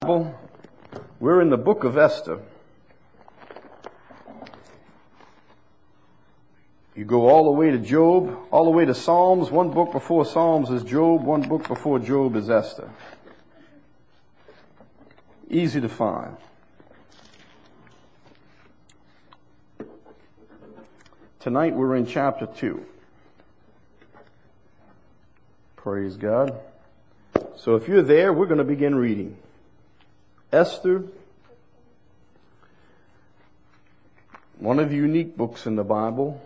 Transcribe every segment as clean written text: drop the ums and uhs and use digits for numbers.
Bible, we're in the book of Esther. You go all the way to Job, all the way to Psalms. One book before Psalms is Job. One book before Job is Esther. Easy to find. Tonight we're in chapter 2. Praise God. So if you're there, we're going to begin reading. Esther, one of the unique books in the Bible.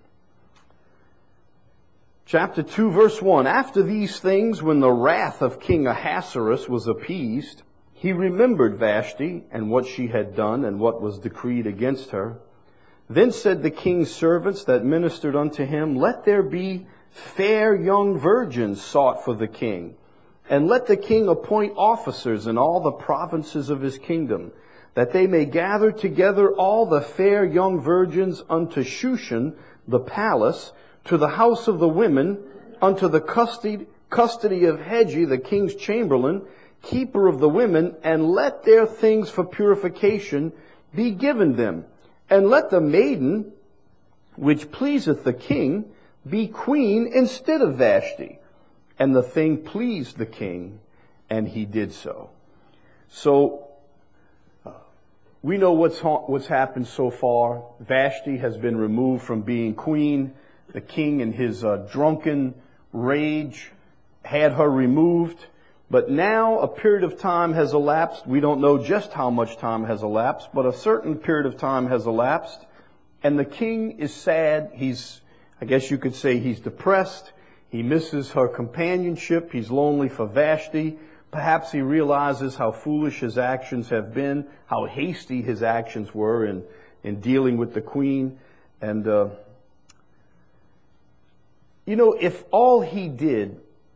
Chapter 2, verse 1. After these things, when the wrath of King Ahasuerus was appeased, he remembered Vashti and what she had done and what was decreed against her. Then said the king's servants that ministered unto him, Let there be fair young virgins sought for the king, and let the king appoint officers in all the provinces of his kingdom, that they may gather together all the fair young virgins unto Shushan the palace, to the house of the women, unto the custody of Hegai the king's chamberlain, keeper of the women, and let their things for purification be given them. And let the maiden, which pleaseth the king, be queen instead of Vashti. And the thing pleased the king, and he did so. So, we know what's happened so far. Vashti has been removed from being queen. The king, in his drunken rage, had her removed. But now a period of time has elapsed. We don't know just how much time has elapsed, but a certain period of time has elapsed. And the king is sad. I guess you could say he's depressed. He misses her companionship. He's lonely for Vashti. Perhaps he realizes how foolish his actions have been, how hasty his actions were in dealing with the queen. And, if all he did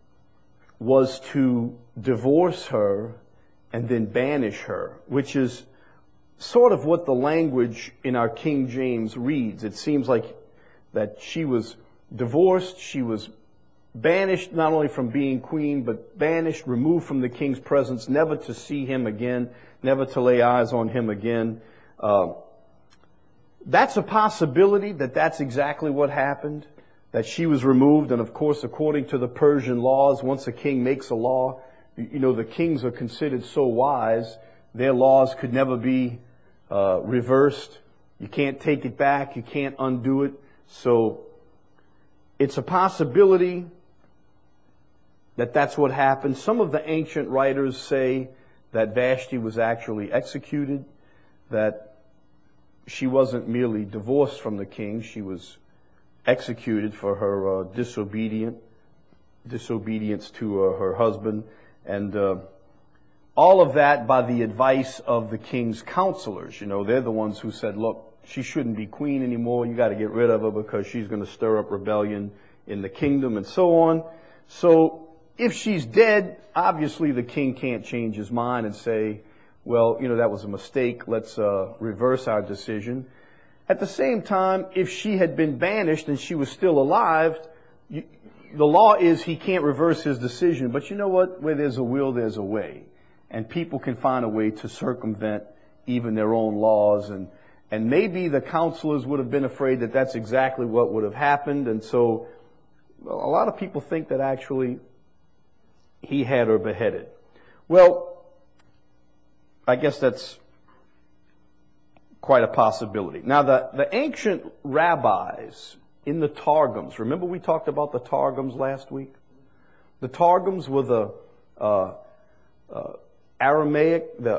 was to divorce her and then banish her, which is sort of what the language in our King James reads. It seems like that she was divorced, she was banished not only from being queen, but banished, removed from the king's presence, never to see him again, never to lay eyes on him again. That's a possibility that's exactly what happened, that she was removed. And of course, according to the Persian laws, once a king makes a law, the kings are considered so wise, their laws could never be reversed. You can't take it back, you can't undo it. So it's a possibility that's what happened. Some of the ancient writers say that Vashti was actually executed, that she wasn't merely divorced from the king, she was executed for her disobedience to her husband, and all of that by the advice of the king's counselors. They're the ones who said, look, she shouldn't be queen anymore, you got to get rid of her because she's going to stir up rebellion in the kingdom and so on. So if she's dead, obviously the king can't change his mind and say, well, that was a mistake, let's reverse our decision. At the same time, if she had been banished and she was still alive, the law is he can't reverse his decision. But you know what? Where there's a will, there's a way. And people can find a way to circumvent even their own laws. And maybe the counselors would have been afraid that that's exactly what would have happened. And so a lot of people think that actually he had her beheaded. Well, I guess that's quite a possibility. Now, the ancient rabbis in the Targums, remember we talked about the Targums last week? The Targums were the Aramaic, the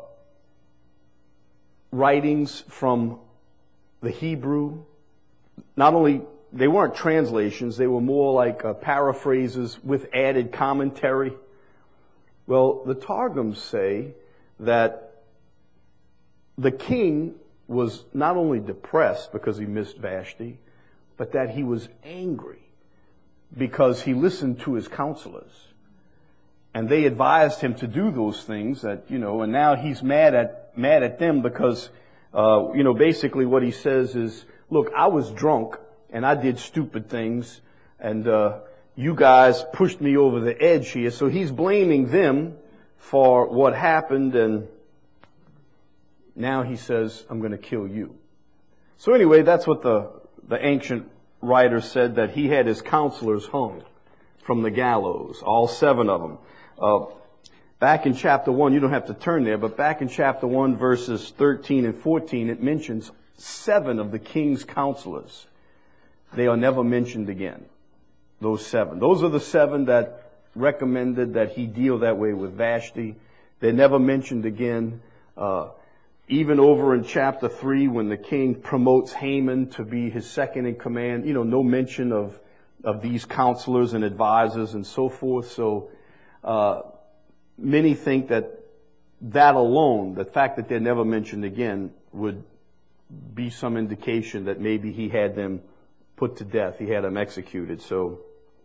writings from the Hebrew. Not only, they weren't translations, they were more like paraphrases with added commentary. Well, the Targums say that the king was not only depressed because he missed Vashti, but that he was angry because he listened to his counselors. And they advised him to do those things and now he's mad at them because, basically what he says is, look, I was drunk and I did stupid things and, you guys pushed me over the edge here. So he's blaming them for what happened, and now he says, I'm going to kill you. So anyway, that's what the ancient writer said, that he had his counselors hung from the gallows, all 7 of them. Back in chapter 1, you don't have to turn there, but back in chapter 1, verses 13 and 14, it mentions 7 of the king's counselors. They are never mentioned again, those 7. Those are the 7 that recommended that he deal that way with Vashti. They're never mentioned again. Even over in chapter 3, when the king promotes Haman to be his second in command, no mention of these counselors and advisors and so forth. So many think that alone, the fact that they're never mentioned again, would be some indication that maybe he had them put to death. He had them executed. So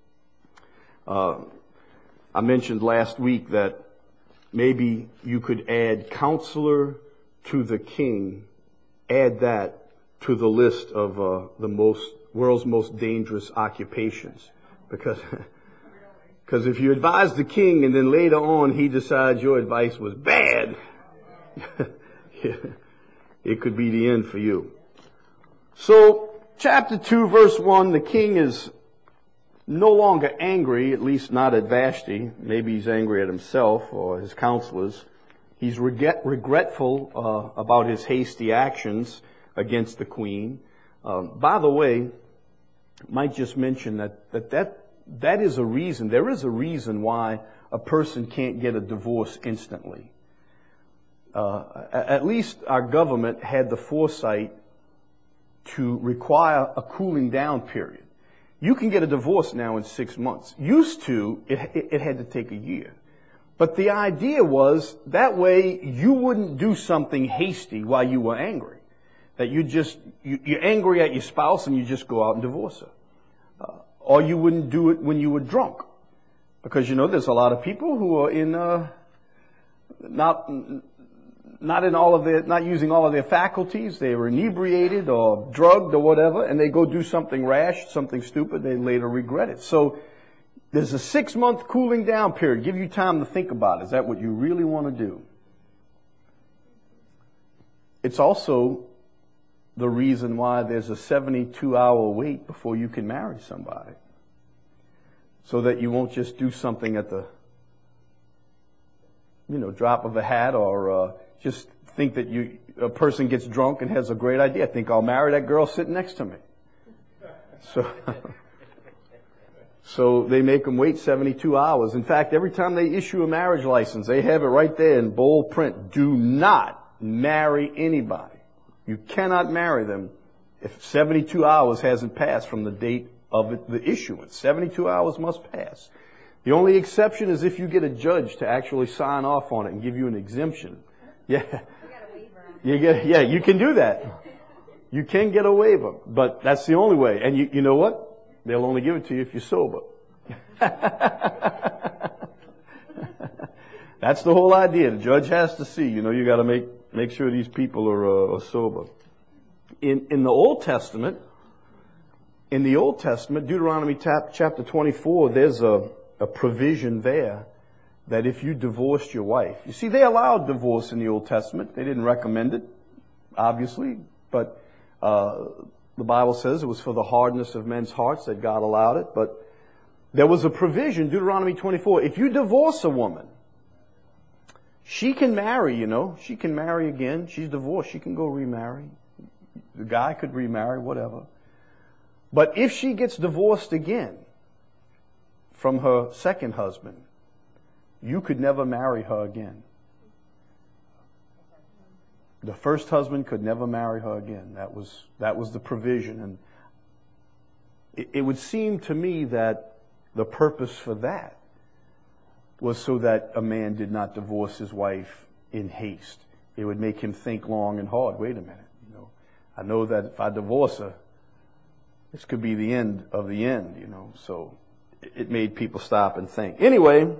I mentioned last week that maybe you could add counselor to the king, add that to the list of the world's most dangerous occupations, because if you advise the king and then later on he decides your advice was bad, it could be the end for you. So chapter 2 verse 1, the king is no longer angry, at least not at Vashti. Maybe he's angry at himself or his counselors. He's regretful about his hasty actions against the queen. By the way, might just mention that is a reason. There is a reason why a person can't get a divorce instantly. At least our government had the foresight to require a cooling down period. You can get a divorce now in 6 months. Used to, it had to take a year. But the idea was that way you wouldn't do something hasty while you were angry. That you're angry at your spouse and you just go out and divorce her. Or you wouldn't do it when you were drunk. Because there's a lot of people who are in, not using all of their faculties. They were inebriated or drugged or whatever, and they go do something rash, something stupid, they later regret it. So there's a 6-month cooling down period. Give you time to think about it. Is that what you really want to do? It's also the reason why there's a 72-hour wait before you can marry somebody. So that you won't just do something at the, drop of a hat, or just think that a person gets drunk and has a great idea. I think I'll marry that girl sitting next to me. So they make them wait 72 hours. In fact, every time they issue a marriage license, they have it right there in bold print. Do not marry anybody. You cannot marry them if 72 hours hasn't passed from the date of the issuance. 72 hours must pass. The only exception is if you get a judge to actually sign off on it and give you an exemption. Yeah. You can do that. You can get a waiver, but that's the only way. And you know what? They'll only give it to you if you're sober. That's the whole idea. The judge has to see. You got to make sure these people are sober. In the Old Testament, Deuteronomy chapter 24, there's a provision there that if you divorced your wife, you see, they allowed divorce in the Old Testament. They didn't recommend it, obviously, but the Bible says it was for the hardness of men's hearts that God allowed it. But there was a provision, Deuteronomy 24. If you divorce a woman, she can marry, She can marry again. She's divorced. She can go remarry. The guy could remarry, whatever. But if she gets divorced again from her second husband, you could never marry her again. The first husband could never marry her again. That was the provision. And it would seem to me that the purpose for that was so that a man did not divorce his wife in haste. It would make him think long and hard. Wait a minute. I know that if I divorce her, this could be the end of the end, So it made people stop and think. Anyway,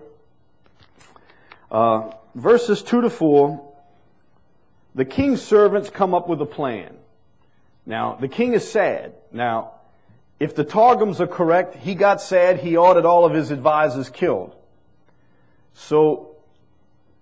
verses 2 to 4, the king's servants come up with a plan. Now, the king is sad. Now, if the Targums are correct, he got sad. He ordered all of his advisors killed. So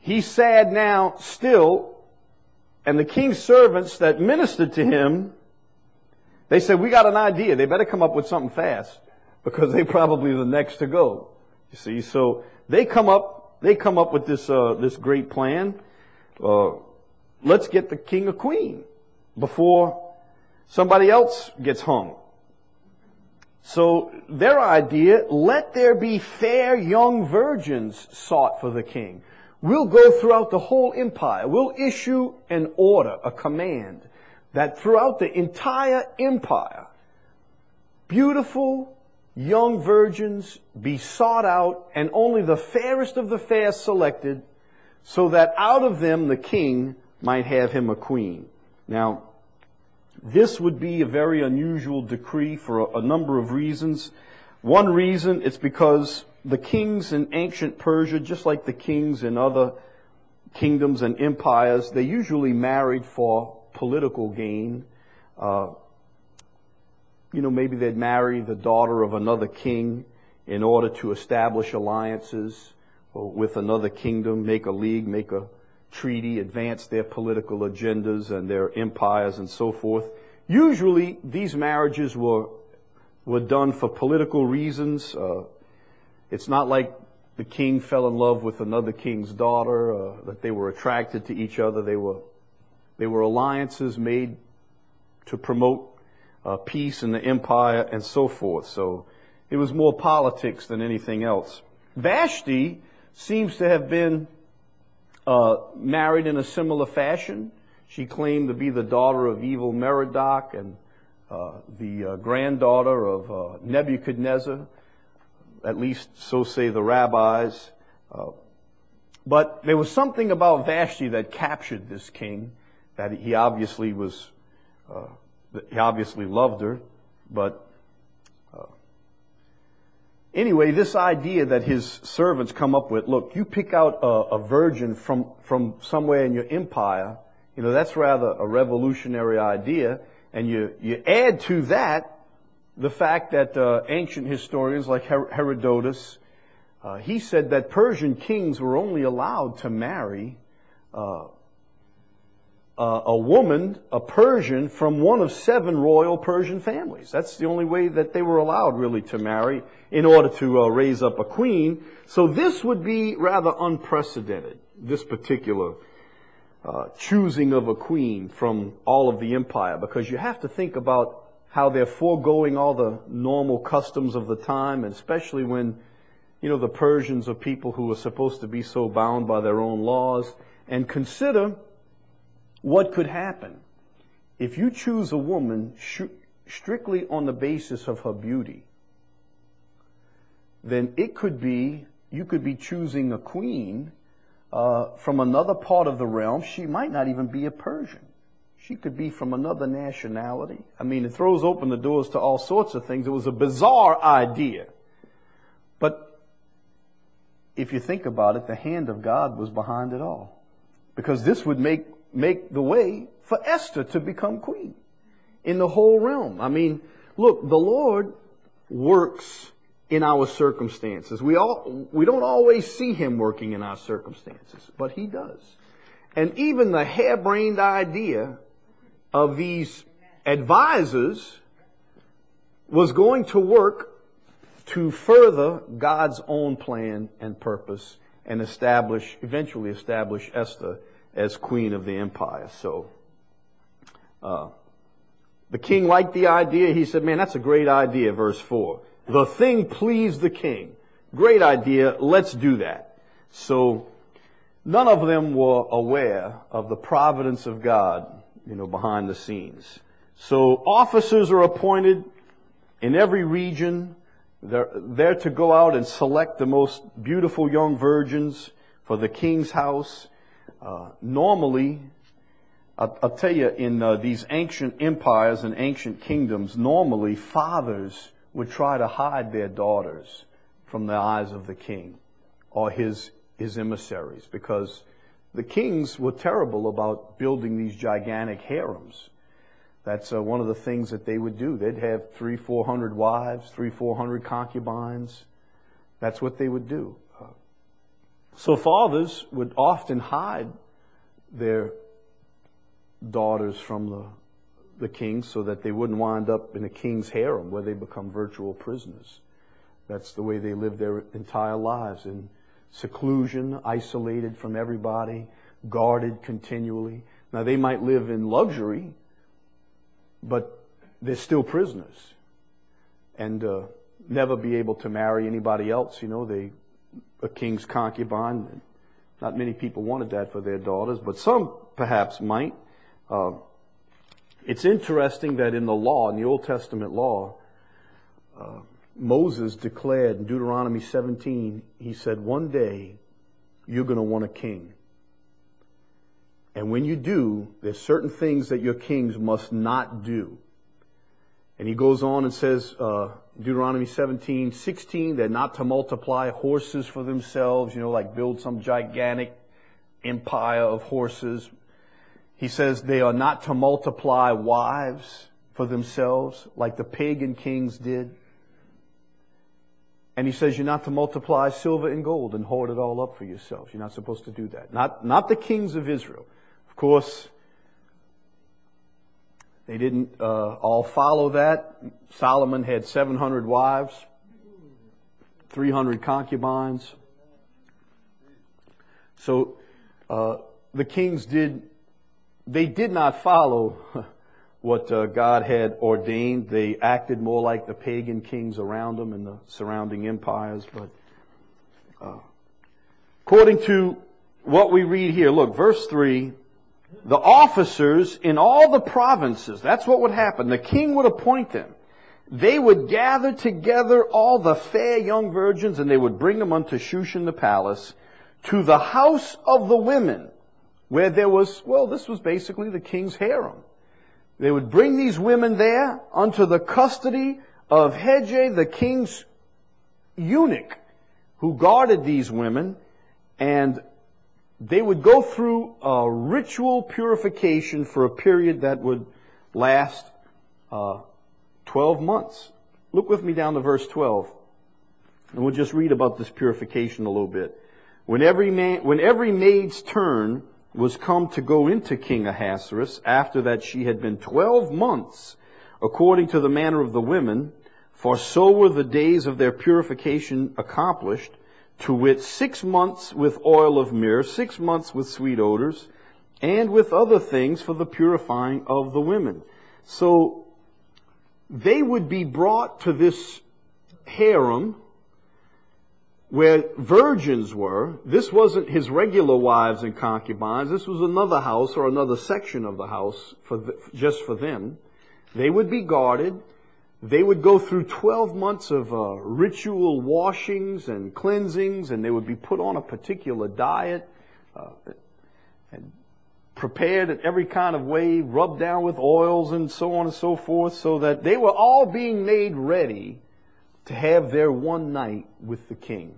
he's sad now still, and the king's servants that ministered to him, they said, we got an idea. They better come up with something fast, because they probably the next to go. You see, so they come up with this great plan. Let's get the king a queen before somebody else gets hung. So their idea, let there be fair young virgins sought for the king. We'll go throughout the whole empire. We'll issue an order, a command, that throughout the entire empire, beautiful young virgins be sought out, and only the fairest of the fair selected, so that out of them the king might have him a queen. Now, this would be a very unusual decree for a number of reasons. One reason, it's because the kings in ancient Persia, just like the kings in other kingdoms and empires, they usually married for political gain. Maybe they'd marry the daughter of another king in order to establish alliances with another kingdom, make a league, make a treaty, advance their political agendas and their empires and so forth. Usually, these marriages were done for political reasons. It's not like the king fell in love with another king's daughter, that they were attracted to each other. They were alliances made to promote peace in the empire and so forth. So it was more politics than anything else. Vashti seems to have been married in a similar fashion. She claimed to be the daughter of evil Merodach and the granddaughter of Nebuchadnezzar. At least so say the rabbis. But there was something about Vashti that captured this king, that he obviously loved her. But anyway, this idea that his servants come up with, look, you pick out a virgin from somewhere in your empire, that's rather a revolutionary idea. And you add to that the fact that ancient historians like Herodotus, he said that Persian kings were only allowed to marry a woman, a Persian, from one of 7 royal Persian families. That's the only way that they were allowed really to marry in order to raise up a queen. So this would be rather unprecedented, this particular choosing of a queen from all of the empire, because you have to think about how they're foregoing all the normal customs of the time, and especially when, the Persians are people who are supposed to be so bound by their own laws. And consider what could happen if you choose a woman strictly on the basis of her beauty. Then you could be choosing a queen from another part of the realm. She might not even be a Persian. She could be from another nationality. I mean, it throws open the doors to all sorts of things. It was a bizarre idea. But if you think about it, the hand of God was behind it all. Because this would make the way for Esther to become queen in the whole realm. I mean, look, the Lord works in our circumstances. We don't always see Him working in our circumstances, but He does. And even the harebrained idea of these advisors was going to work to further God's own plan and purpose and eventually establish Esther as queen of the empire. So, the king liked the idea. He said, man, that's a great idea, verse 4. The thing pleased the king. Great idea. Let's do that. So, none of them were aware of the providence of God, behind the scenes. So, officers are appointed in every region. They're to go out and select the most beautiful young virgins for the king's house. Normally, I'll tell you, in these ancient empires and ancient kingdoms, normally fathers would try to hide their daughters from the eyes of the king or his emissaries, because the kings were terrible about building these gigantic harems. That's one of the things that they would do. They'd have 300-400 wives, 300-400 concubines. That's what they would do. So fathers would often hide their daughters from the king so that they wouldn't wind up in a king's harem where they become virtual prisoners. That's the way they live their entire lives, in seclusion, isolated from everybody, guarded continually. Now they might live in luxury, but they're still prisoners, and never be able to marry anybody else. A king's concubine. Not many people wanted that for their daughters, but some perhaps might. It's interesting that in the law, in the Old Testament law, Moses declared in Deuteronomy 17, he said, one day you're going to want a king. And when you do, there's certain things that your kings must not do. And he goes on and says, Deuteronomy 17:16, they're not to multiply horses for themselves, like build some gigantic empire of horses. He says they are not to multiply wives for themselves like the pagan kings did. And he says you're not to multiply silver and gold and hoard it all up for yourselves. You're not supposed to do that. Not the kings of Israel. Of course, they didn't all follow that. Solomon had 700 wives, 300 concubines. So the kings did not follow what God had ordained. They acted more like the pagan kings around them and the surrounding empires. But according to what we read here, look, verse 3, the officers in all the provinces, that's what would happen. The king would appoint them. They would gather together all the fair young virgins, and they would bring them unto Shushan the palace, to the house of the women, where there was, this was basically the king's harem. They would bring these women there unto the custody of Hegai, the king's eunuch, who guarded these women, and they would go through a ritual purification for a period that would last 12 months. Look with me down to verse 12, and we'll just read about this purification a little bit. When every maid's turn was come to go into King Ahasuerus, after that she had been 12 months, according to the manner of the women, for so were the days of their purification accomplished, to wit, 6 months with oil of myrrh, 6 months with sweet odors, and with other things for the purifying of the women. So they would be brought to this harem where virgins were. This wasn't his regular wives and concubines. This was another house or another section of the house just for them. They would be guarded. They would go through 12 months of ritual washings and cleansings, and they would be put on a particular diet and prepared in every kind of way, rubbed down with oils and so on and so forth, so that they were all being made ready to have their one night with the king.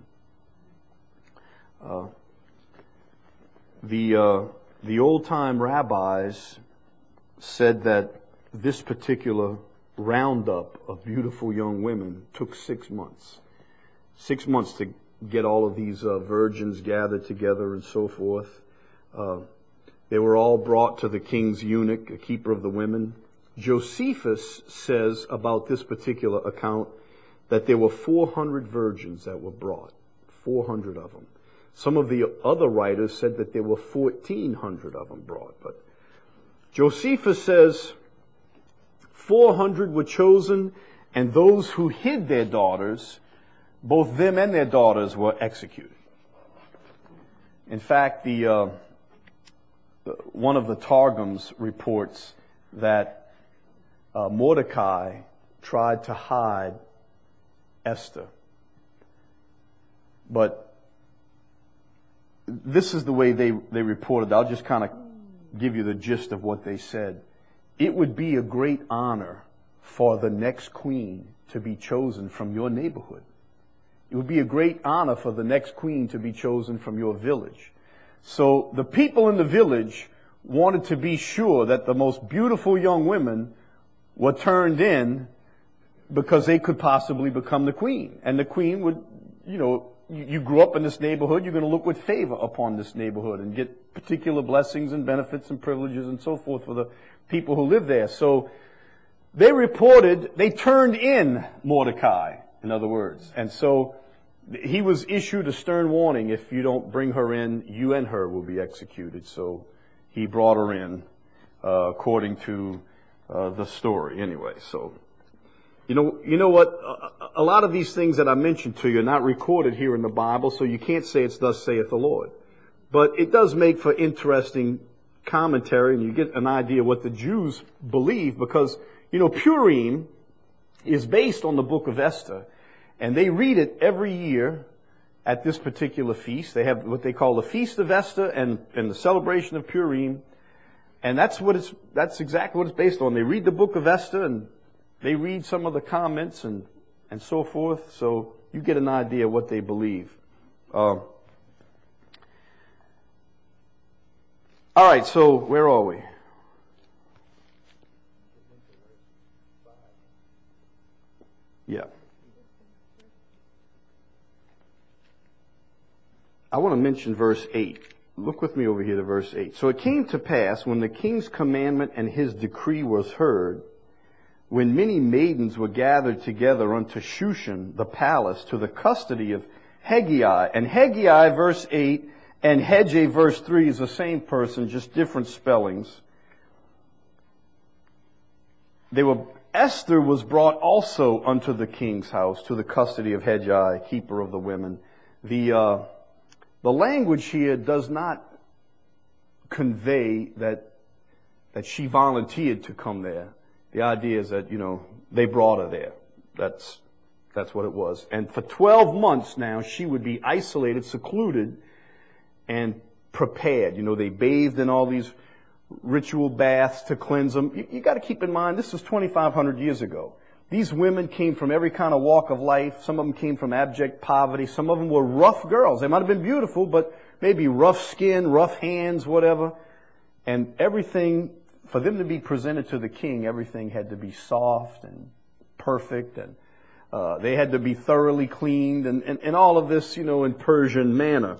The old-time rabbis said that this particular roundup of beautiful young women took 6 months. 6 months to get all of these virgins gathered together and so forth. They were all brought to the king's eunuch, a keeper of the women. Josephus says about this particular account that there were 400 virgins that were brought. 400 of them. Some of the other writers said that there were 1,400 of them brought. But Josephus says 400 were chosen, and those who hid their daughters, both them and their daughters, were executed. In fact, one of the Targums reports that Mordecai tried to hide Esther. But this is the way they reported. I'll just kind of give you the gist of what they said. It would be a great honor for the next queen to be chosen from your neighborhood. It would be a great honor for the next queen to be chosen from your village. So the people in the village wanted to be sure that the most beautiful young women were turned in because they could possibly become the queen. And the queen would, you grew up in this neighborhood, you're going to look with favor upon this neighborhood and get particular blessings and benefits and privileges and so forth for the people who live there. So they turned in Mordecai, in other words. And so he was issued a stern warning: if you don't bring her in, you and her will be executed. So he brought her in, according to the story. Anyway, so you know what? A lot of these things that I mentioned to you are not recorded here in the Bible, so you can't say it's thus saith the Lord. But it does make for interesting commentary, and you get an idea what the Jews believe, because Purim is based on the book of Esther. And they read it every year at this particular feast. They have what they call the Feast of Esther and the celebration of Purim. And that's exactly what it's based on. They read the book of Esther and they read some of the comments and so forth. So you get an idea what they believe. All right, so where are we? Yeah. I want to mention verse 8. Look with me over here to verse 8. So it came to pass, when the king's commandment and his decree was heard, when many maidens were gathered together unto Shushan the palace, to the custody of Hegai. And Hegai, verse 8, and Hege, verse 3, is the same person, just different spellings. Esther was brought also unto the king's house, to the custody of Hegai, keeper of the women. The language here does not convey that she volunteered to come there. The idea is that, they brought her there. That's what it was. And for 12 months now, she would be isolated, secluded, and prepared. They bathed in all these ritual baths to cleanse them. You got to keep in mind, this was 2,500 years ago. These women came from every kind of walk of life. Some of them came from abject poverty. Some of them were rough girls. They might have been beautiful, but maybe rough skin, rough hands, whatever. And everything, for them to be presented to the king, everything had to be soft and perfect, and they had to be thoroughly cleaned, and all of this, in Persian manner.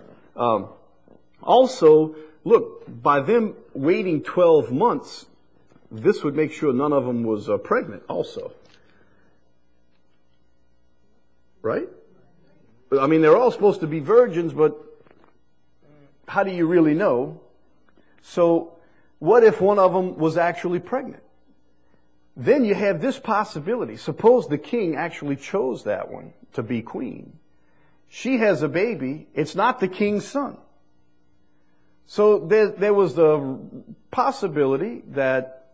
Also, look, by them waiting 12 months, this would make sure none of them was pregnant also. Right? I mean, they're all supposed to be virgins, but how do you really know? So, what if one of them was actually pregnant? Then you have this possibility. Suppose the king actually chose that one to be queen. She has a baby. It's not the king's son. So there was the possibility that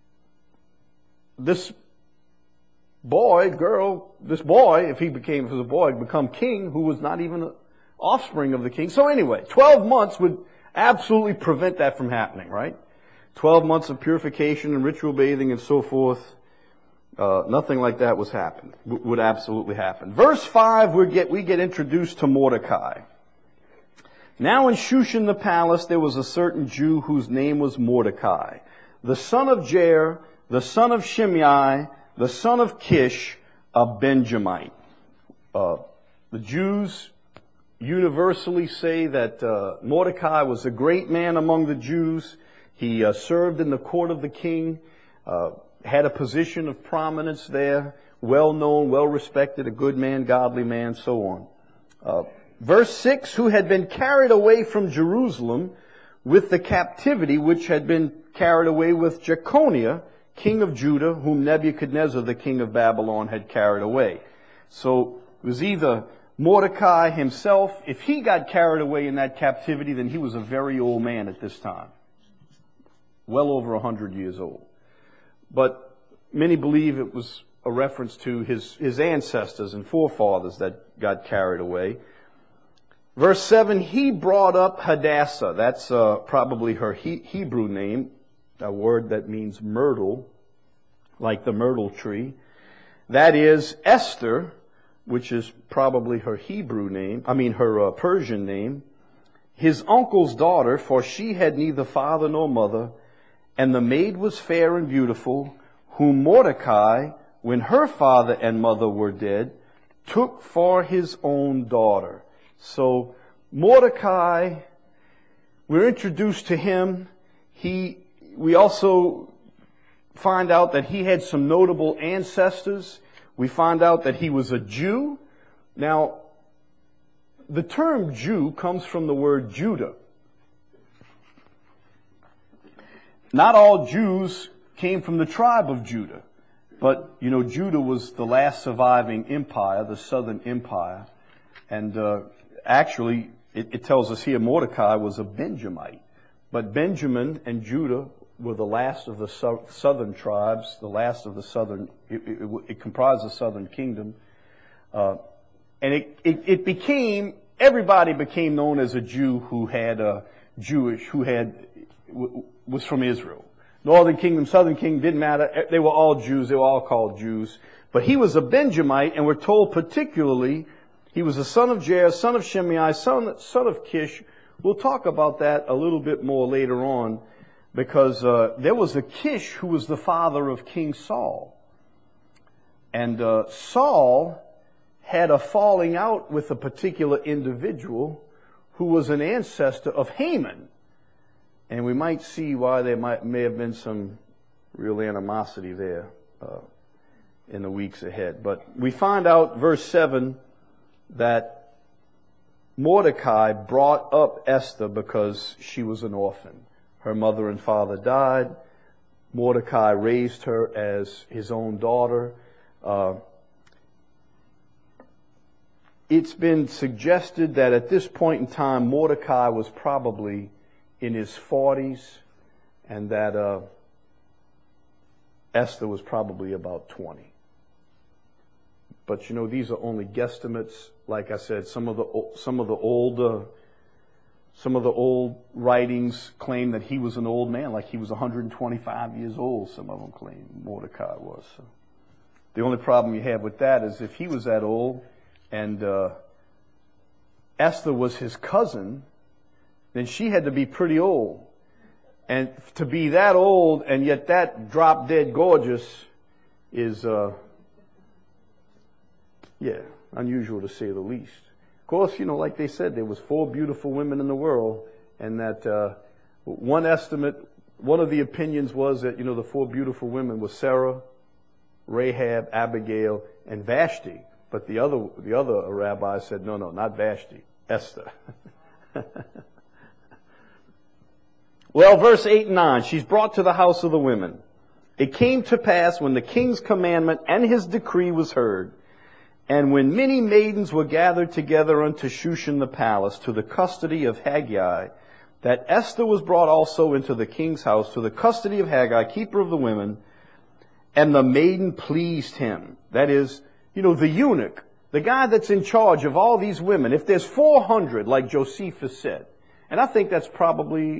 this boy, if he was a boy, become king, who was not even an offspring of the king. So anyway, 12 months would absolutely prevent that from happening, right? 12 months of purification and ritual bathing and so forth. Nothing like that would absolutely happen. Verse 5, we get introduced to Mordecai. Now in Shushan the palace there was a certain Jew whose name was Mordecai, the son of Jair, the son of Shimei, the son of Kish, a Benjamite. The Jews universally say that Mordecai was a great man among the Jews. He served in the court of the king, had a position of prominence there, well known, well respected, a good man, godly man, so on. Verse 6, who had been carried away from Jerusalem with the captivity which had been carried away with Jeconiah, king of Judah, whom Nebuchadnezzar, the king of Babylon, had carried away. So it was either Mordecai himself. If he got carried away in that captivity, then he was a very old man at this time. Well over 100 years old. But many believe it was a reference to his ancestors and forefathers that got carried away. Verse 7, he brought up Hadassah. That's probably her Hebrew name, a word that means myrtle, like the myrtle tree. That is Esther, which is probably her her Persian name, his uncle's daughter, for she had neither father nor mother, and the maid was fair and beautiful, whom Mordecai, when her father and mother were dead, took for his own daughter. So Mordecai, we're introduced to him. We also find out that he had some notable ancestors. We find out that he was a Jew. Now, the term Jew comes from the word Judah. Not all Jews came from the tribe of Judah, but, Judah was the last surviving empire, the southern empire. And actually, it tells us here Mordecai was a Benjamite. But Benjamin and Judah were the last of the southern tribes, the last of the southern, it comprised the southern kingdom. And everybody became known as a Jew who was from Israel. Northern kingdom, southern kingdom, didn't matter. They were all Jews. They were all called Jews. But he was a Benjamite, and we're told particularly he was a son of Jair, son of Shimei, son of Kish. We'll talk about that a little bit more later on, because there was a Kish who was the father of King Saul. And Saul had a falling out with a particular individual who was an ancestor of Haman. And we might see why there may have been some real animosity there in the weeks ahead. But we find out, verse 7, that Mordecai brought up Esther because she was an orphan. Her mother and father died. Mordecai raised her as his own daughter. It's been suggested that at this point in time, Mordecai was probably in his 40s, and that Esther was probably about 20. But these are only guesstimates. Like I said, some of the old writings claim that he was an old man, like he was 125 years old. Some of them claim Mordecai was. So the only problem you have with that is if he was that old and Esther was his cousin, then she had to be pretty old. And to be that old and yet that drop dead gorgeous is, unusual to say the least. Of course, like they said, there was 4 beautiful women in the world, and that one of the opinions was that, the 4 beautiful women were Sarah, Rahab, Abigail, and Vashti. But the other rabbi said, no, not Vashti, Esther. Well, verse 8 and 9, she's brought to the house of the women. It came to pass when the king's commandment and his decree was heard, and when many maidens were gathered together unto Shushan the palace, to the custody of Haggai, that Esther was brought also into the king's house, to the custody of Haggai, keeper of the women, and the maiden pleased him. That is, the eunuch, the guy that's in charge of all these women. If there's 400, like Josephus said, and I think that's probably,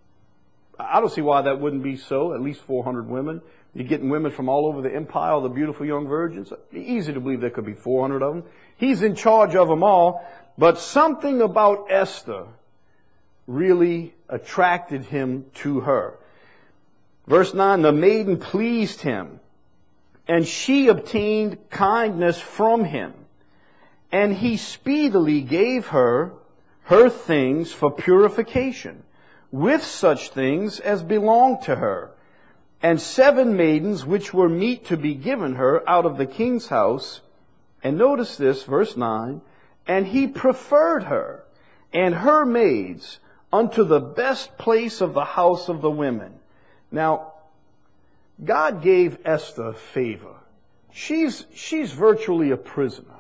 I don't see why that wouldn't be so, at least 400 women. You're getting women from all over the empire, all the beautiful young virgins. Easy to believe there could be 400 of them. He's in charge of them all. But something about Esther really attracted him to her. Verse 9, the maiden pleased him, and she obtained kindness from him. And he speedily gave her things for purification, with such things as belonged to her, and 7 maidens which were meet to be given her out of the king's house. And notice this, verse 9, and he preferred her and her maids unto the best place of the house of the women. Now, God gave Esther favor. She's virtually a prisoner.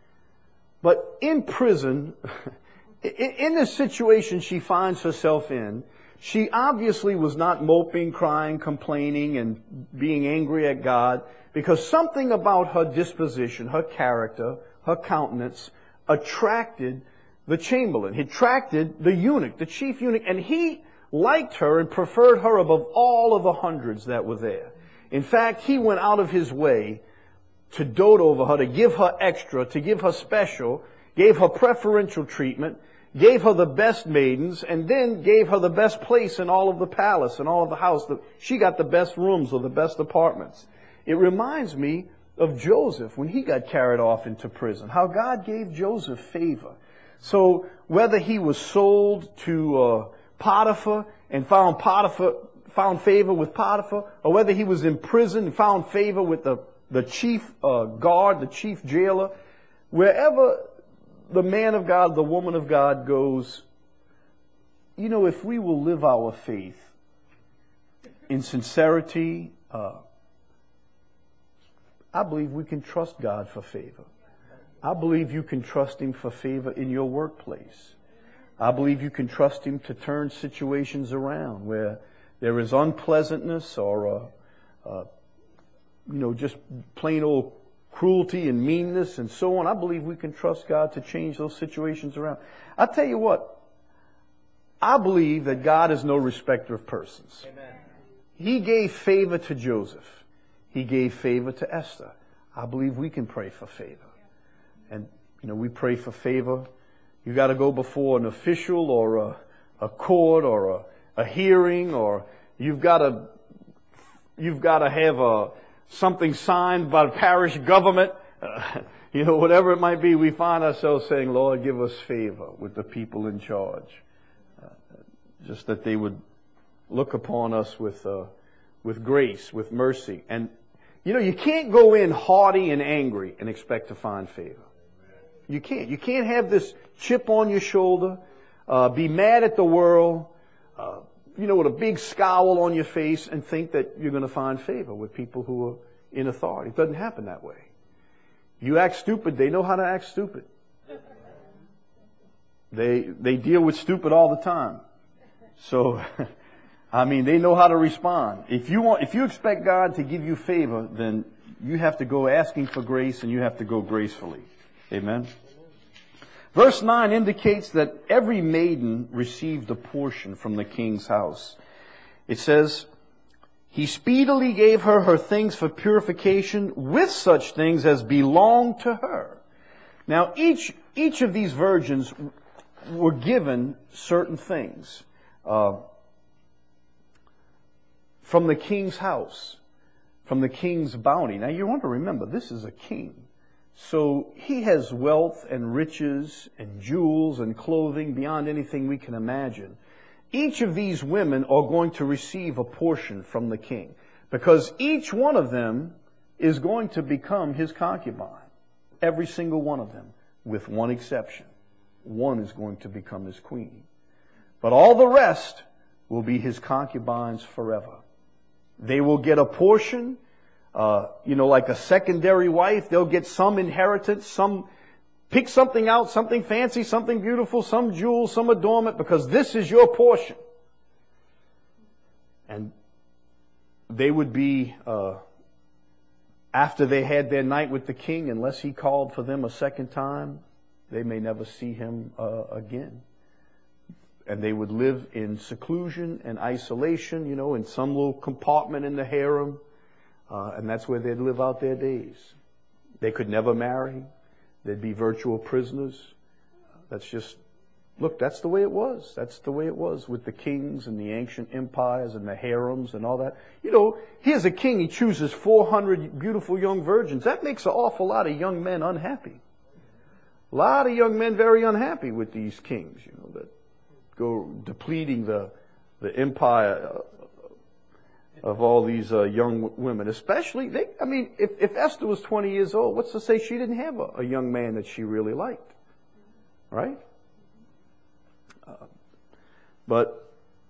But in prison, in the situation she finds herself in, she obviously was not moping, crying, complaining, and being angry at God, because something about her disposition, her character, her countenance, attracted the chamberlain. He attracted the eunuch, the chief eunuch, and he liked her and preferred her above all of the hundreds that were there. In fact, he went out of his way to dote over her, to give her extra, to give her special, gave her preferential treatment, gave her the best maidens, and then gave her the best place in all of the palace and all of the house. She got the best rooms or the best apartments. It reminds me of Joseph when he got carried off into prison, how God gave Joseph favor. So whether he was sold to Potiphar and found favor with Potiphar, or whether he was in prison and found favor with the chief guard, the chief jailer, wherever the man of God, the woman of God goes, you know, if we will live our faith in sincerity, I believe we can trust God for favor. I believe you can trust Him for favor in your workplace. I believe you can trust Him to turn situations around where there is unpleasantness or, just plain old cruelty and meanness and so on. I believe we can trust God to change those situations around. I tell you what, I believe that God is no respecter of persons. Amen. He gave favor to Joseph. He gave favor to Esther. I believe we can pray for favor. And, we pray for favor. You got to go before an official or a court or a hearing, or you've got to have something signed by the parish government. Whatever it might be, we find ourselves saying, Lord, give us favor with the people in charge. Just that they would look upon us with grace, with mercy. And, you can't go in haughty and angry and expect to find favor. You can't. You can't have this chip on your shoulder, be mad at the world, with a big scowl on your face and think that you're going to find favor with people who are in authority. It doesn't happen that way. You act stupid, they know how to act stupid. They deal with stupid all the time. So, they know how to respond. If you expect God to give you favor, then you have to go asking for grace and you have to go gracefully. Amen. Verse 9 indicates that every maiden received a portion from the king's house. It says, He speedily gave her things for purification with such things as belonged to her. Now, each of these virgins were given certain things from the king's house, from the king's bounty. Now, you want to remember, this is a king. So he has wealth and riches and jewels and clothing beyond anything we can imagine. Each of these women are going to receive a portion from the king, because each one of them is going to become his concubine. Every single one of them, with one exception. One is going to become his queen. But all the rest will be his concubines forever. They will get a portion. Like a secondary wife, they'll get some inheritance, pick something out, something fancy, something beautiful, some jewels, some adornment, because this is your portion. And they would be, after they had their night with the king, unless he called for them a second time, they may never see him again. And they would live in seclusion and isolation, in some little compartment in the harem. And that's where they'd live out their days. They could never marry. They'd be virtual prisoners. That's the way it was. That's the way it was with the kings and the ancient empires and the harems and all that. Here's a king, he chooses 400 beautiful young virgins. That makes an awful lot of young men unhappy. A lot of young men very unhappy with these kings, that go depleting the empire of all these young women. Especially, if Esther was 20 years old, what's to say she didn't have a young man that she really liked? Right? But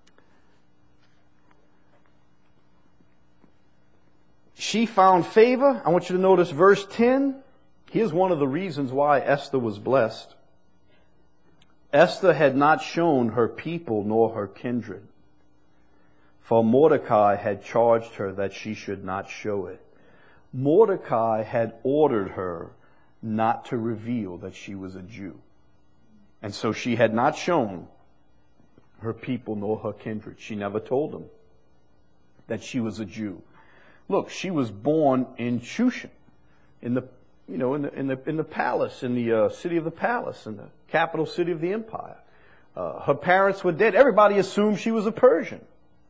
she found favor. I want you to notice verse 10. Here's one of the reasons why Esther was blessed. Esther had not shown her people nor her kindred, for Mordecai had charged her that she should not show it. Mordecai had ordered her not to reveal that she was a Jew. And so she had not shown her people nor her kindred. She never told them that she was a Jew. Look, she was born in Shushan, in the palace, in the city of the palace, in the capital city of the empire. Her parents were dead. Everybody assumed she was a Persian.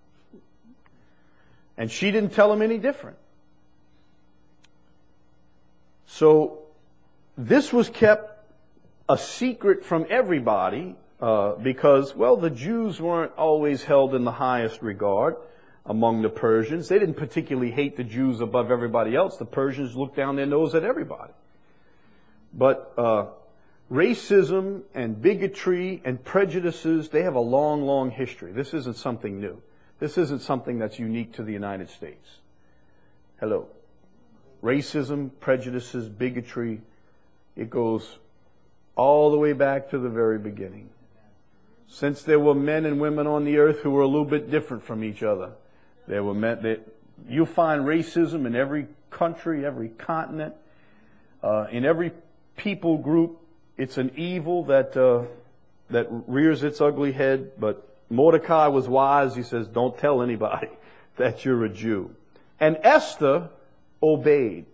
And she didn't tell them any different. So this was kept a secret from everybody because, well, the Jews weren't always held in the highest regard among the Persians. They didn't particularly hate the Jews above everybody else. The Persians looked down their nose at everybody. But racism and bigotry and prejudices, they have a long, long history. This isn't something new. This isn't something that's unique to the United States. Hello. Racism, prejudices, bigotry, it goes all the way back to the very beginning. Since there were men and women on the earth who were a little bit different from each other, there were men that you find racism in every country, every continent, in every people group. It's an evil that rears its ugly head. But Mordecai was wise. He says, "Don't tell anybody that you're a Jew." And Esther obeyed.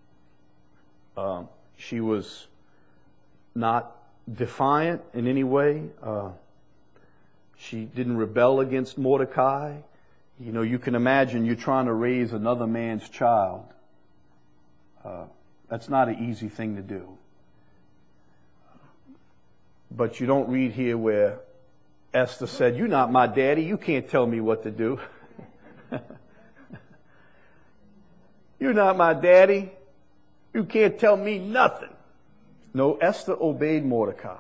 She was not defiant in any way. She didn't rebel against Mordecai. You know, you can imagine you're trying to raise another man's child. That's not an easy thing to do. But you don't read here where Esther said, "You're not my daddy. You can't tell me what to do." "You're not my daddy. You can't tell me nothing." No, Esther obeyed Mordecai.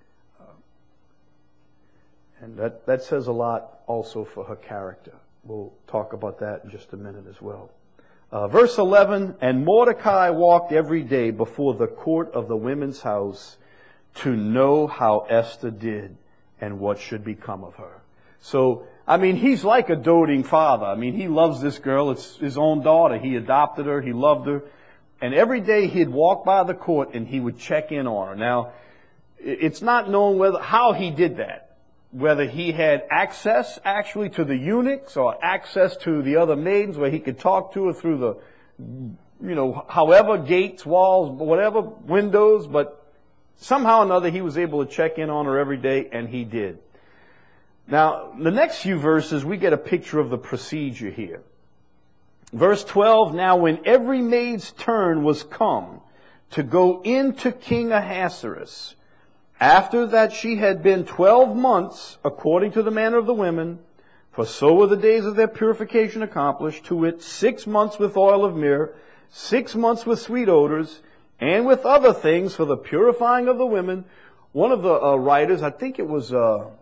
And that says a lot also for her character. We'll talk about that in just a minute as well. Verse 11, "And Mordecai walked every day before the court of the women's house to know how Esther did and what should become of her." So, I mean, he's like a doting father. I mean, he loves this girl. It's his own daughter. He adopted her. He loved her. And every day he'd walk by the court and he would check in on her. Now, it's not known how he did that. Whether he had access actually to the eunuchs or access to the other maidens where he could talk to her through the, however, gates, walls, whatever, windows. But somehow or another he was able to check in on her every day, and he did. Now, the next few verses, we get a picture of the procedure here. Verse 12, "Now when every maid's turn was come to go into King Ahasuerus, after that she had been 12 months, according to the manner of the women, for so were the days of their purification accomplished, to wit, 6 months with oil of myrrh, 6 months with sweet odors, and with other things for the purifying of the women." One of the writers, I think it was,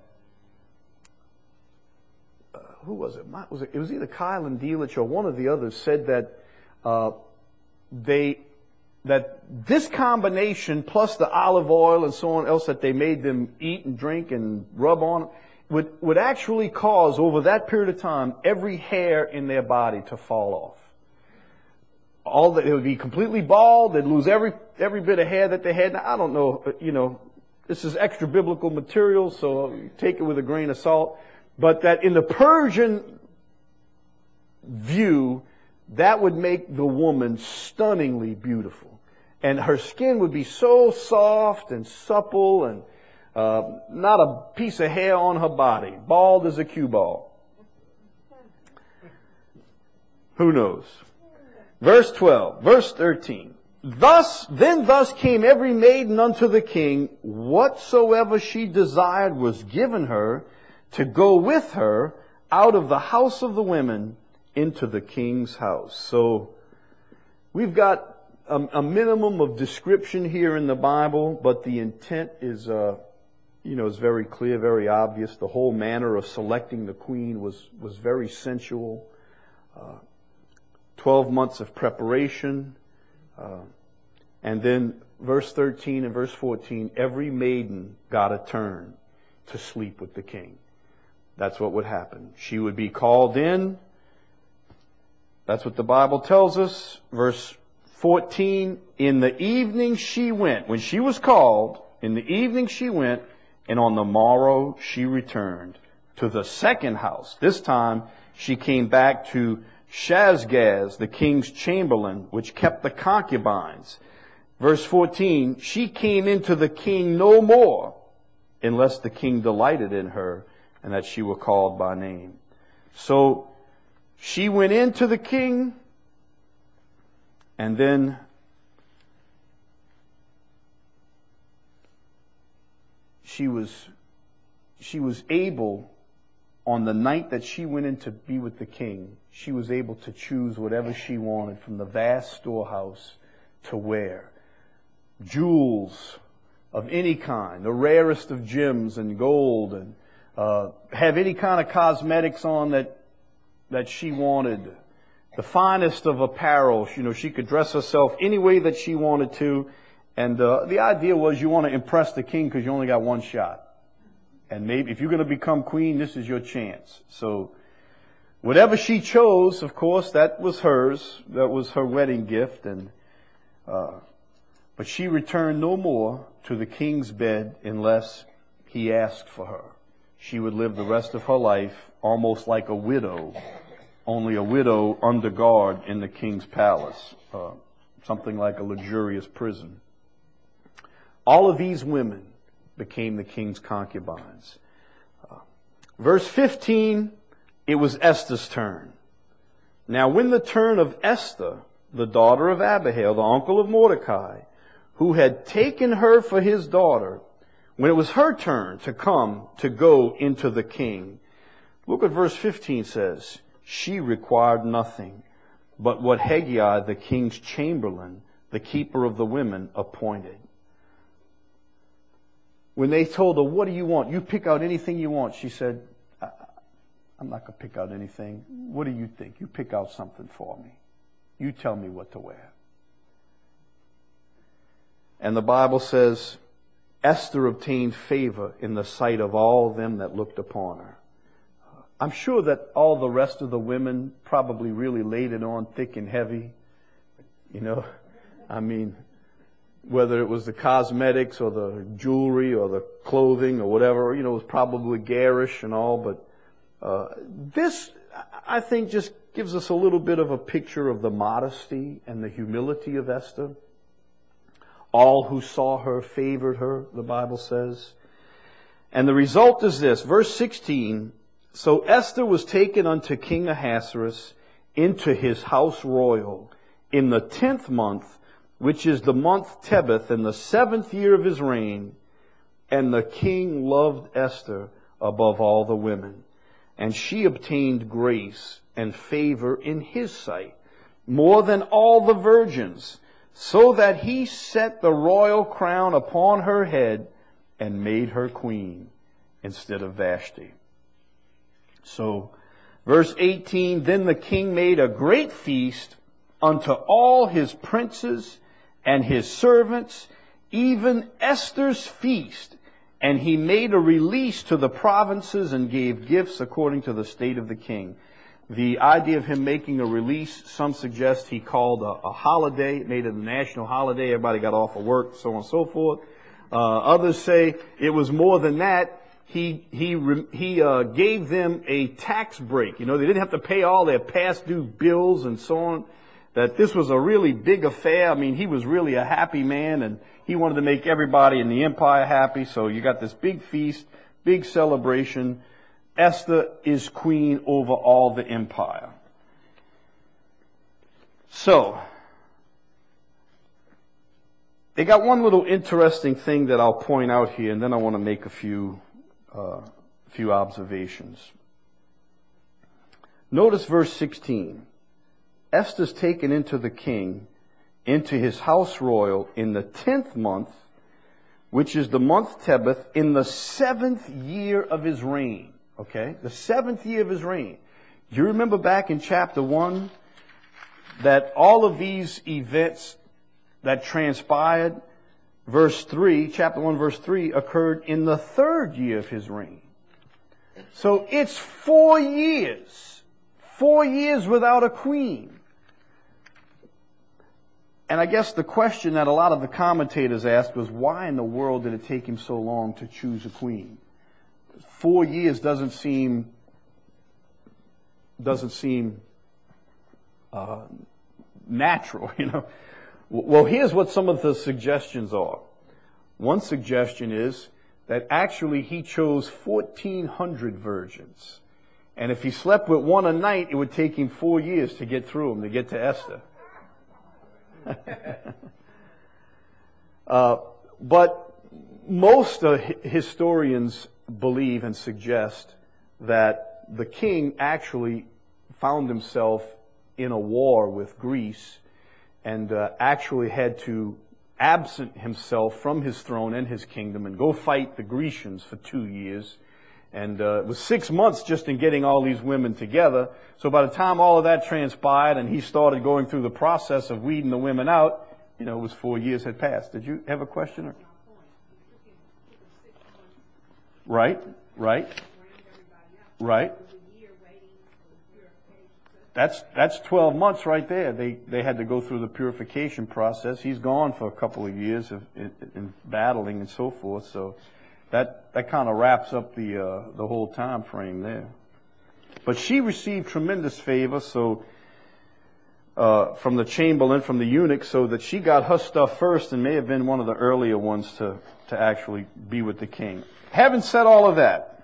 who was it? It was either Kyle and Delitzsch or one of the others said that that this combination plus the olive oil and so on else that they made them eat and drink and rub on would actually cause, over that period of time, every hair in their body to fall off. It would be completely bald. They'd lose every bit of hair that they had. Now, I don't know, this is extra biblical material, so take it with a grain of salt. But that in the Persian view, that would make the woman stunningly beautiful. And her skin would be so soft and supple and not a piece of hair on her body, bald as a cue ball. Who knows? Verse 12, verse 13. "Thus came every maiden unto the king, whatsoever she desired was given her, to go with her out of the house of the women into the king's house." So we've got a minimum of description here in the Bible, but the intent is, is very clear, very obvious. The whole manner of selecting the queen was very sensual. 12 months of preparation. And then verse 13 and verse 14, every maiden got a turn to sleep with the king. That's what would happen. She would be called in. That's what the Bible tells us. Verse 14, "In the evening she went." When she was called, in the evening she went, and on the morrow she returned to the second house. This time she came back to Shashgaz, the king's chamberlain, which kept the concubines. Verse 14, "She came into the king no more, unless the king delighted in her, and that she were called by name." So she went into the king, and then she was able, on the night that she went in to be with the king, she was able to choose whatever she wanted from the vast storehouse to wear. Jewels of any kind, the rarest of gems and gold, and have any kind of cosmetics on that she wanted. The finest of apparel. She could dress herself any way that she wanted to. And the idea was you want to impress the king because you only got one shot. And maybe if you're going to become queen, this is your chance. So whatever she chose, of course, that was hers. That was her wedding gift. But she returned no more to the king's bed unless he asked for her. She would live the rest of her life almost like a widow, only a widow under guard in the king's palace, something like a luxurious prison. All of these women became the king's concubines. Verse 15, it was Esther's turn. Now when the turn of Esther, the daughter of Abihail, the uncle of Mordecai, who had taken her for his daughter, when it was her turn to go into the king, look what verse 15 says. She required nothing but what Hegai, the king's chamberlain, the keeper of the women, appointed. When they told her, what do you want? You pick out anything you want. She said, I'm not going to pick out anything. What do you think? You pick out something for me. You tell me what to wear. And the Bible says, Esther obtained favor in the sight of all them that looked upon her. I'm sure that all the rest of the women probably really laid it on thick and heavy. Whether it was the cosmetics or the jewelry or the clothing or whatever, it was probably garish and all. But this, I think, just gives us a little bit of a picture of the modesty and the humility of Esther. All who saw her favored her, the Bible says. And the result is this, verse 16, so Esther was taken unto King Ahasuerus into his house royal in the 10th month, which is the month Tebeth, in the 7th year of his reign. And the king loved Esther above all the women. And she obtained grace and favor in his sight, more than all the virgins, so that he set the royal crown upon her head and made her queen instead of Vashti. So, verse 18, then the king made a great feast unto all his princes and his servants, even Esther's feast. And he made a release to the provinces and gave gifts according to the state of the king. The idea of him making a release, some suggest he called a holiday, made it a national holiday, everybody got off of work, so on and so forth. Others say it was more than that. He gave them a tax break. They didn't have to pay all their past due bills and so on. That this was a really big affair. He was really a happy man, and he wanted to make everybody in the empire happy. So you got this big feast, big celebration. Esther is queen over all the empire. So, they got one little interesting thing that I'll point out here, and then I want to make a few observations. Notice verse 16. Esther's taken into the king, into his house royal in the 10th month, which is the month Tebeth, in the 7th year of his reign. Okay? The 7th year of his reign. Do you remember back in chapter 1 that all of these events that transpired, chapter 1 verse 3, occurred in the 3rd year of his reign. So it's 4 years. 4 years without a queen. And I guess the question that a lot of the commentators asked was, why in the world did it take him so long to choose a queen? 4 years doesn't seem natural, Well, here's what some of the suggestions are. One suggestion is that actually he chose 1,400 virgins. And if he slept with one a night, it would take him 4 years to get through them, to get to Esther. But most historians believe and suggest that the king actually found himself in a war with Greece and actually had to absent himself from his throne and his kingdom and go fight the Grecians for 2 years. And it was 6 months just in getting all these women together. So by the time all of that transpired and he started going through the process of weeding the women out, it was 4 years had passed. Did you have a question? Or? Right. That's 12 months right there. They had to go through the purification process. He's gone for a couple of years in battling and so forth. So that kind of wraps up the whole time frame there. But she received tremendous favor from the chamberlain, from the eunuch, so that she got her stuff first and may have been one of the earlier ones to actually be with the king. Having said all of that,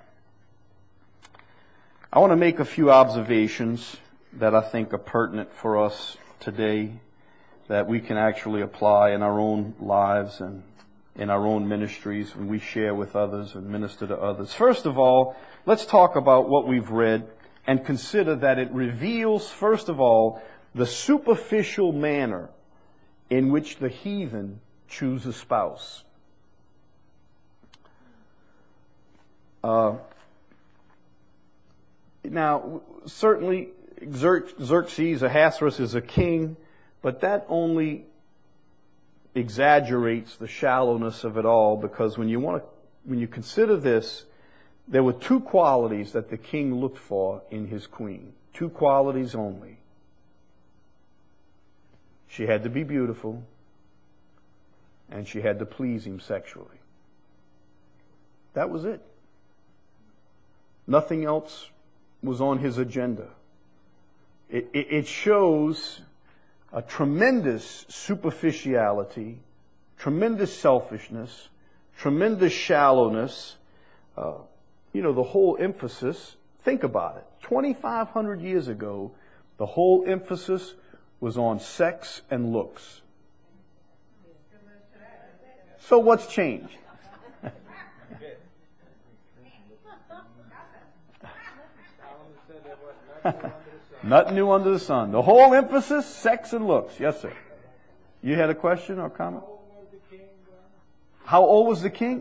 I want to make a few observations that I think are pertinent for us today, that we can actually apply in our own lives and in our own ministries when we share with others and minister to others. First of all, let's talk about what we've read and consider that it reveals, first of all, the superficial manner in which the heathen choose a spouse. Now, certainly Xerxes, Ahasuerus, is a king, but that only exaggerates the shallowness of it all, because when you consider this, there were two qualities that the king looked for in his queen. Two qualities only. She had to be beautiful, and she had to please him sexually. That was it. Nothing else was on his agenda. It shows a tremendous superficiality, tremendous selfishness, tremendous shallowness. The whole emphasis, think about it. 2,500 years ago, the whole emphasis was on sex and looks. So what's changed? Nothing new under the sun. The whole emphasis, sex and looks. Yes, sir. You had a question or comment? How old was the king?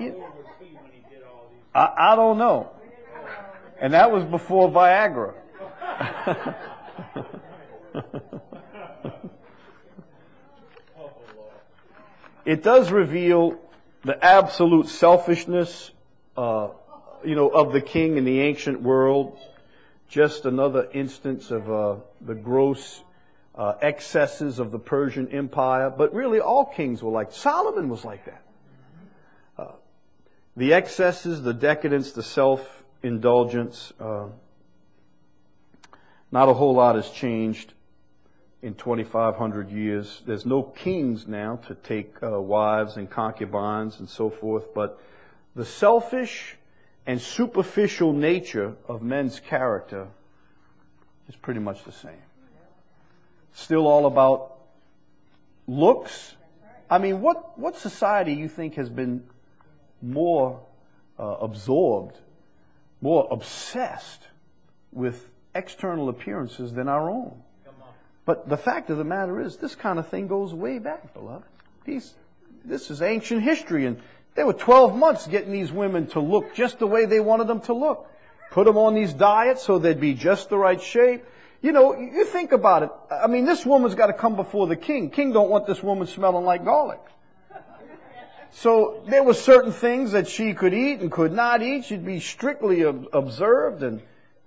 I don't know. And that was before Viagra. It does reveal the absolute selfishness, of the king in the ancient world. Just another instance of the gross excesses of the Persian Empire. But really, all kings were like Solomon was like that. The excesses, the decadence, the self-indulgence. Not a whole lot has changed in 2,500 years. There's no kings now to take wives and concubines and so forth. But the selfish and superficial nature of men's character is pretty much the same. Still all about looks. I mean, what society you think has been more absorbed, more obsessed with external appearances than our own? But the fact of the matter is, this kind of thing goes way back, beloved. This is ancient history, and they were 12 months getting these women to look just the way they wanted them to look. Put them on these diets so they'd be just the right shape. You think about it. I mean, this woman's got to come before the king. King don't want this woman smelling like garlic. So there were certain things that she could eat and could not eat. She'd be strictly observed. And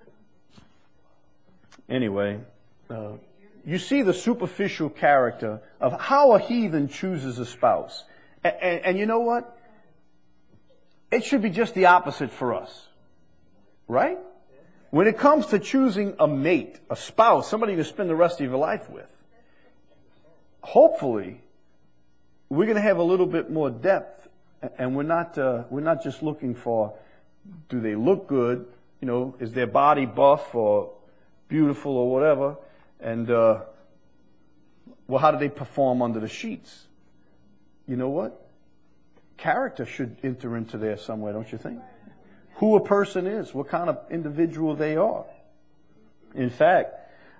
anyway, you see the superficial character of how a heathen chooses a spouse. And you know what? It should be just the opposite for us. Right? When it comes to choosing a mate, a spouse, somebody to spend the rest of your life with, hopefully, we're going to have a little bit more depth, and we're not just looking for, do they look good? Is their body buff or beautiful or whatever? And, how do they perform under the sheets? You know what? character should enter into there somewhere, don't you think? Who a person is, what kind of individual they are. In fact,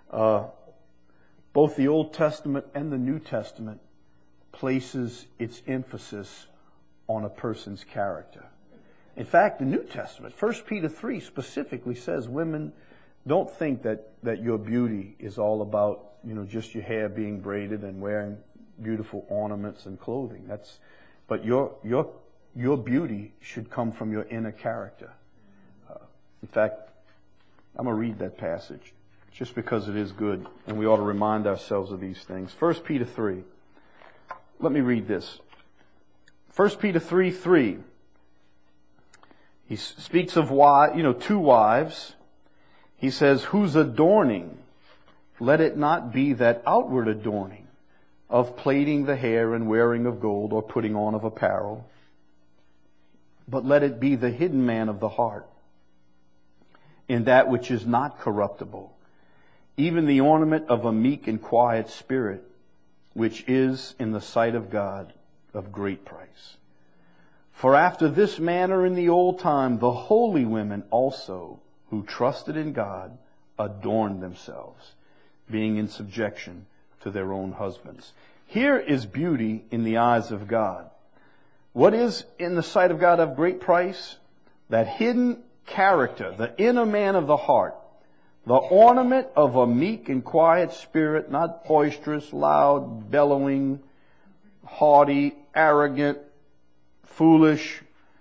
both the Old Testament and the New Testament places its emphasis on a person's character. In fact, the New Testament, 1 Peter 3 specifically says, women, don't think that your beauty is all about, just your hair being braided and wearing beautiful ornaments and clothing. But your beauty should come from your inner character. In fact, I'm going to read that passage just because it is good, and we ought to remind ourselves of these things. 1 Peter 3. Let me read this. 1 Peter 3:3. He speaks of two wives. He says, whose adorning, let it not be that outward adorning of plaiting the hair and wearing of gold or putting on of apparel, but let it be the hidden man of the heart, in that which is not corruptible, even the ornament of a meek and quiet spirit, which is in the sight of God of great price. For after this manner in the old time, the holy women also, who trusted in God, adorned themselves, being in subjection to their own husbands. Here is beauty in the eyes of God. What is in the sight of God of great price? That hidden character, the inner man of the heart, the ornament of a meek and quiet spirit, not boisterous, loud, bellowing, haughty, arrogant, foolish.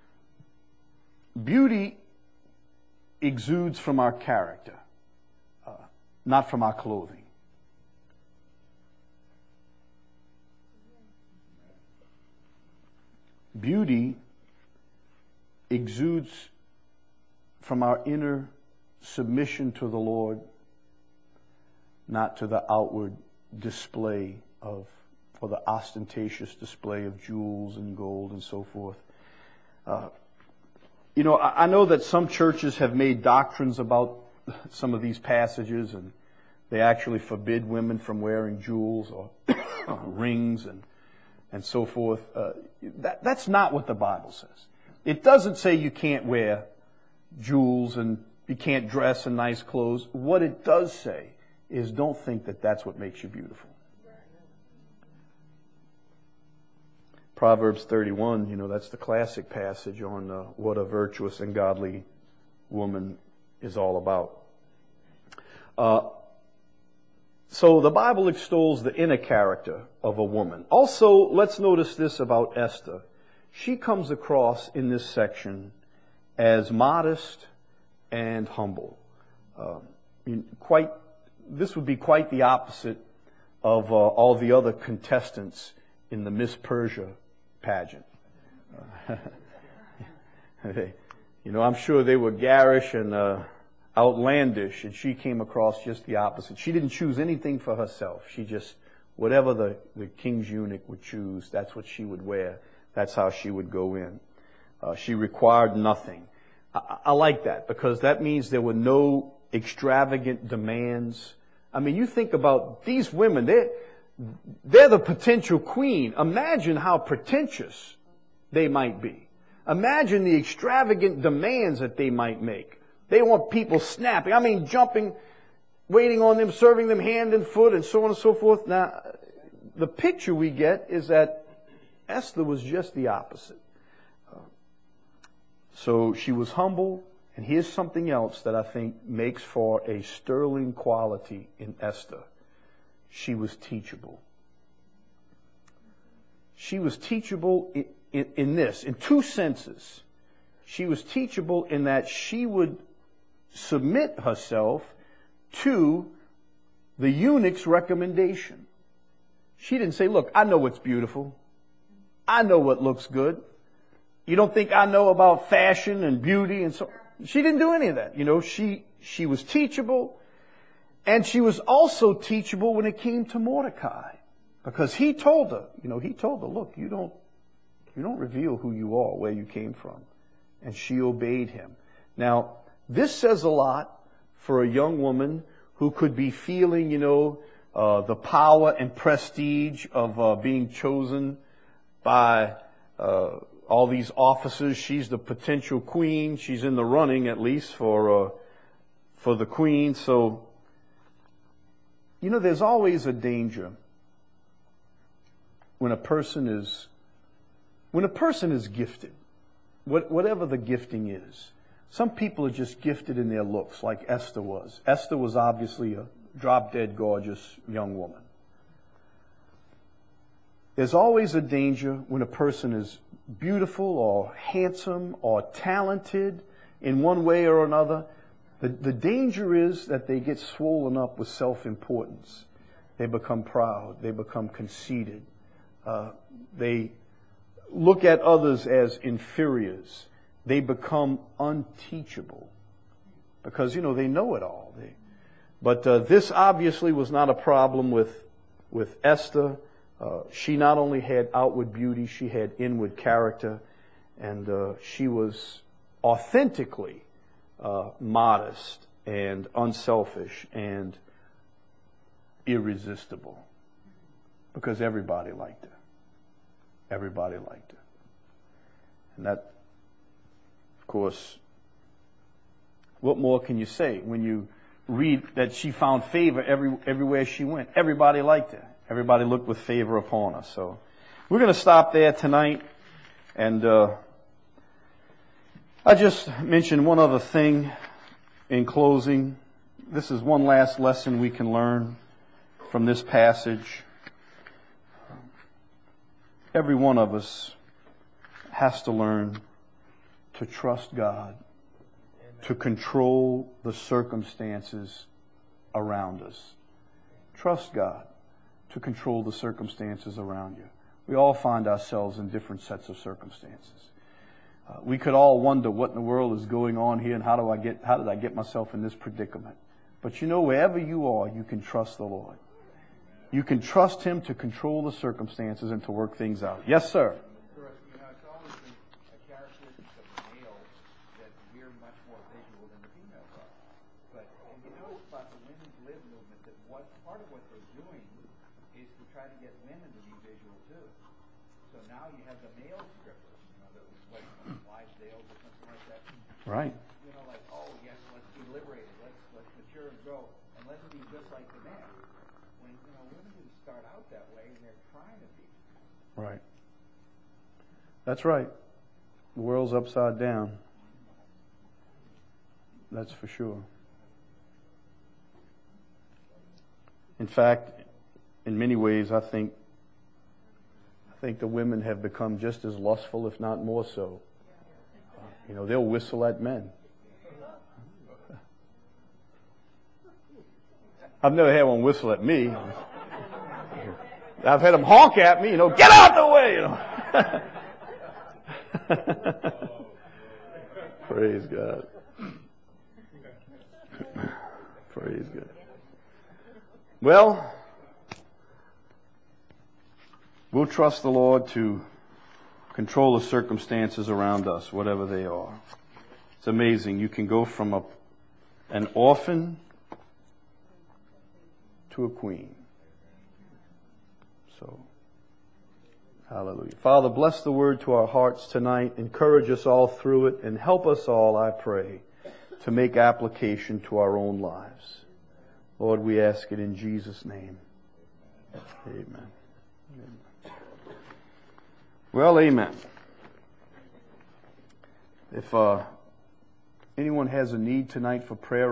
Beauty exudes from our character, not from our clothing. Beauty exudes from our inner submission to the Lord, not to the outward display for the ostentatious display of jewels and gold and so forth. I know that some churches have made doctrines about some of these passages, and they actually forbid women from wearing jewels or rings and so forth. That's not what the Bible says. It doesn't say you can't wear jewels and you can't dress in nice clothes. What it does say is don't think that that's what makes you beautiful. Proverbs 31, that's the classic passage on what a virtuous and godly woman is all about. So the Bible extols the inner character of a woman. Also, let's notice this about Esther. She comes across in this section as modest and humble. This would be quite the opposite of all the other contestants in the Miss Persia pageant. I'm sure they were garish and outlandish, and she came across just the opposite. She didn't choose anything for herself. She just, whatever the king's eunuch would choose, that's what she would wear. That's how she would go in. She required nothing. I like that, because that means there were no extravagant demands. I mean, you think about these women, they're the potential queen. Imagine how pretentious they might be. Imagine the extravagant demands that they might make. They want people snapping, jumping, waiting on them, serving them hand and foot, and so on and so forth. Now, the picture we get is that Esther was just the opposite. So she was humble, and here's something else that I think makes for a sterling quality in Esther. She was teachable. She was teachable in two senses. She was teachable in that she would submit herself to the eunuch's recommendation. She didn't say, look, I know what's beautiful. I know what looks good. You don't think I know about fashion and beauty and so. She didn't do any of that. She was teachable, and she was also teachable when it came to Mordecai, because he told her, look, you don't reveal who you are, where you came from, and she obeyed him. Now, this says a lot for a young woman who could be feeling, the power and prestige of being chosen by all these officers. She's the potential queen. She's in the running, at least, for the queen. So, there's always a danger when a person is gifted, whatever the gifting is. Some people are just gifted in their looks, like Esther was. Esther was obviously a drop-dead gorgeous young woman. There's always a danger when a person is beautiful or handsome or talented in one way or another. The danger is that they get swollen up with self-importance. They become proud. They become conceited. They look at others as inferiors. They become unteachable because, they know it all. But this obviously was not a problem with Esther. She not only had outward beauty, she had inward character, and she was authentically modest and unselfish and irresistible because everybody liked her. Everybody liked her. And that, of course, what more can you say when you read that she found favor everywhere she went? Everybody liked her. Everybody looked with favor upon her. So we're going to stop there tonight. And I just mentioned one other thing in closing. This is one last lesson we can learn from this passage. Every one of us has to learn to trust God, to control the circumstances around us. Trust God to control the circumstances around you. We all find ourselves in different sets of circumstances. We could all wonder what in the world is going on here and how did I get myself in this predicament? But wherever you are, you can trust the Lord. You can trust Him to control the circumstances and to work things out. Yes, sir. It's always been a characteristic of the male that we're much more visual than the females are. But about the women's lib movement, that part of what they're doing is to try to get women to be visual too. So now you have the male strippers, the Clydesdales or something like that. Right. Yes, let's be liberated, let's mature and grow, and let's be just like the man. When women didn't start out that way, and they're trying to be. Right. That's right. The world's upside down. That's for sure. In fact, in many ways, I think the women have become just as lustful, if not more so. They'll whistle at men. I've never had one whistle at me. I've had them honk at me, get out the way, Praise God. Praise God. Well, we'll trust the Lord to control the circumstances around us, whatever they are. It's amazing. You can go from an orphan to a queen. So, hallelujah. Father, bless the word to our hearts tonight. Encourage us all through it and help us all, I pray, to make application to our own lives. Lord, we ask it in Jesus' name. Amen. Well, amen. If anyone has a need tonight for prayer,